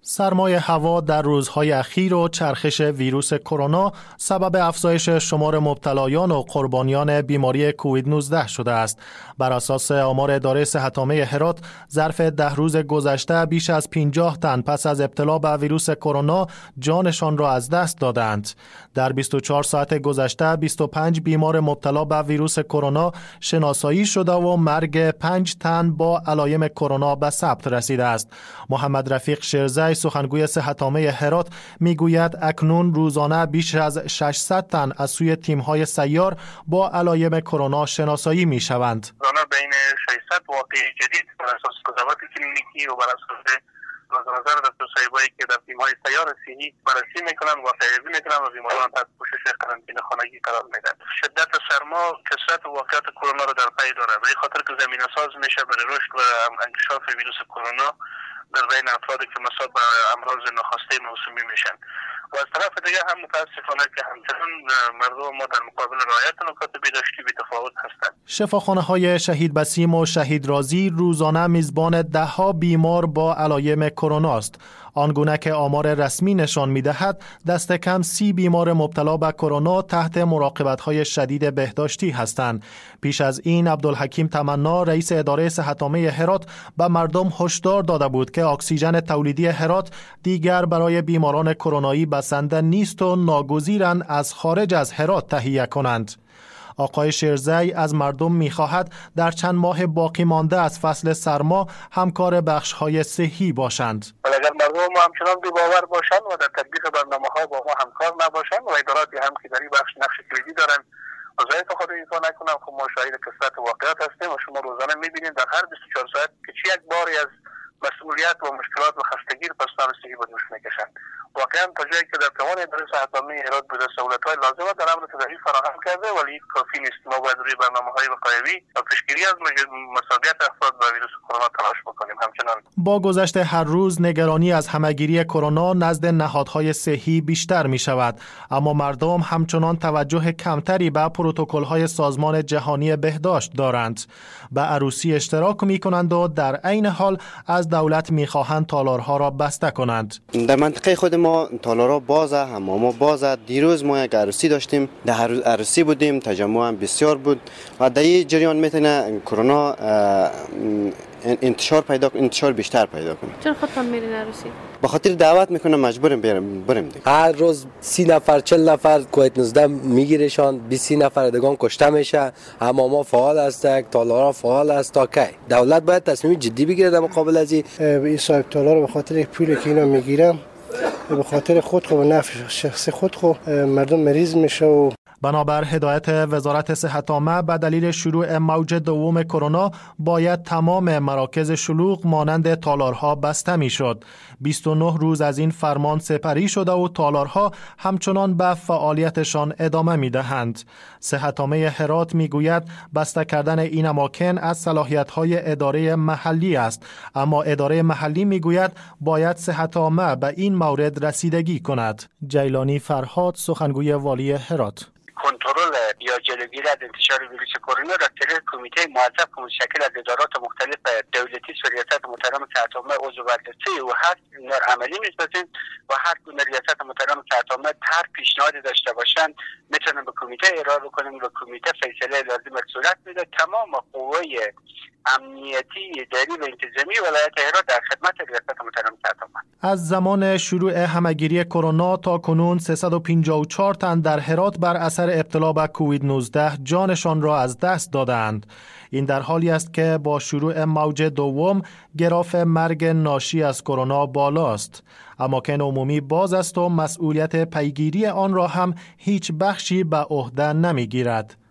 سرمای هوا در روزهای اخیر و چرخش ویروس کرونا سبب افزایش شمار مبتلایان و قربانیان بیماری کووید 19 شده است. بر اساس آمار اداره صحت عامه هرات، ظرف 10 روز گذشته بیش از 50 تن پس از ابتلا به ویروس کرونا جانشان را از دست دادند. در 24 ساعت گذشته 25 بیمار مبتلا به ویروس کرونا شناسایی شده و مرگ 5 تن با علایم کرونا به ثبت رسیده است. محمد رفیق شیرزی، سخنگوی صحت عامه هرات، میگوید اکنون روزانه بیش از 600 تن از سوی تیم‌های سیار با علایم کرونا شناسایی می‌شوند. روزانه بین 600 واقعه جدید بر اساس قضاوت کلینیکی و بر اساس نظر دکترصاحبایی که در تیم‌های سیار صحی بررسی می‌کنند و پیگیری می‌کنند و بیماران تحت پوشش قرنطینه خانگی قرار می‌دهند. شدت سرما کثرت واقعات کرونا را در پی دارد، به خاطر که زمینه‌ساز میشه برای رشد و انتشار ویروس کرونا در بین افرادی که مصاب به امراض نخاسته موسومی میشن. و از طرف دیگه هم متاسفانه که همچنان مردم ما در مقابل رعایت نکات بهداشتی بی‌تفاوت هستند. شفاخانه‌های شهید بسیم و شهید رازی روزانه میزبان ده‌ها بیمار با علایم کرونا است. آنگونه که آمار رسمی نشان می‌دهد دست کم 30 بیمار مبتلا به کرونا تحت مراقبت‌های شدید بهداشتی هستند. پیش از این عبدالحکیم تمنا، رئیس اداره صحت عامه هرات، به مردم هشدار داده بود که اکسیژن تولیدی هرات دیگر برای بیماران کرونایی بسنده نیست و ناگزیرند از خارج از هرات تهیه کنند. آقای شیرزی از مردم می‌خواهد در چند ماه باقی مانده از فصل سرما همکار بخش‌های صحی باشند. اگر مردم ما همچنان بی‌باور باشند و در تطبیق برنامه‌ها با ما همکار نباشند و اداراتی هم که در این بخش نقش کلیدی دارند وظایف خود را ایفا نکنند، خب ما شاهد کثرت واقعات هستیم و شما روزانه می‌بینید در هر 24 ساعت که چی یک باری از مسئولیت و مشکلات و خستگی پرسنل صحی به دوش می‌کشند. واقعا تا جایی که در توان اداره صحت عامه هرات بوده سهولت‌های لازمه در امر تداوی فراهم کرده، ولی کافی نیست. ما باید روی برنامه‌های وقایوی و پیشگیری از مسئولیت افراد با ویروس کرونا تلاش بکنیم. همچنان با گذشت هر روز نگرانی از همهگیری کرونا نزد نهادهای صحی بیشتر می‌شود، اما مردم همچنان توجه کمتری به پروتکل‌های سازمان جهانی بهداشت دارند. به عروسی اشتراک می‌کنند و در عین حال از دولت می‌خواهند تالارها را بسته کنند. در منطقه خود ما تالارها بازه، حمام‌ها بازه. دیروز ما یک عروسی داشتیم، در عروسی بودیم، تجمع هم بسیار بود و در این جریان میتونه کرونا انتشار بیشتر پیدا کنه. چرا خودتون میرین عروسی؟ به خاطر دعوت میکنه مجبوریم بریم دیگه. هر روز 30 نفر 40 نفر کووید 19 میگیرشان، 20 نفر دیگه کشته میشه. حمام‌ها فعال هستند، تالارها فعال است. تا کی دولت باید تصمیم جدی بگیره در مقابل از این صاحب تالار به خاطر پولی که اینا میگیرن به خاطر خود و نفع شخصی خود مردم مریض میشه. و بنابر هدایت وزارت صحت عامه به دلیل شروع موج دوم کرونا باید تمام مراکز شلوغ مانند تالارها بسته میشد. 29 روز از این فرمان سپری شده و تالارها همچنان به فعالیتشان ادامه میدهند. صحت عامه هرات میگوید بسته کردن این اماکن از صلاحیت‌های اداره محلی است، اما اداره محلی میگوید باید صحت عامه به این مورد رسیدگی کند. جیلانی فرهاد، سخنگوی والی هرات: کنترل یا جلوگیری از انتشار ویروس کرونا را طریق کمیته موظف که متشکل از ادارات مختلف دولتی و ریاست محترم صحت عامه عضو بررسی او هست اینا عملی می‌سازیم و هر گونه ریاست محترم صحت عامه هر پیشنهادی داشته باشند میتونن به کمیته ارائه بکنیم و کمیته فیصله لازم صورت میده. تمام قوه امنیتی، اداری و انتظامی ولایت هرات در خدمت ریاست محترم صحت عامه. از زمان شروع همهگیری کرونا تا کنون 354 تن در هرات بر اثر ابتلا به کووید 19 جانشان را از دست دادند. این در حالی است که با شروع موج دوم گراف مرگ ناشی از کرونا بالاست. اماکن عمومی باز است و مسئولیت پیگیری آن را هم هیچ بخشی به عهده نمیگیرد.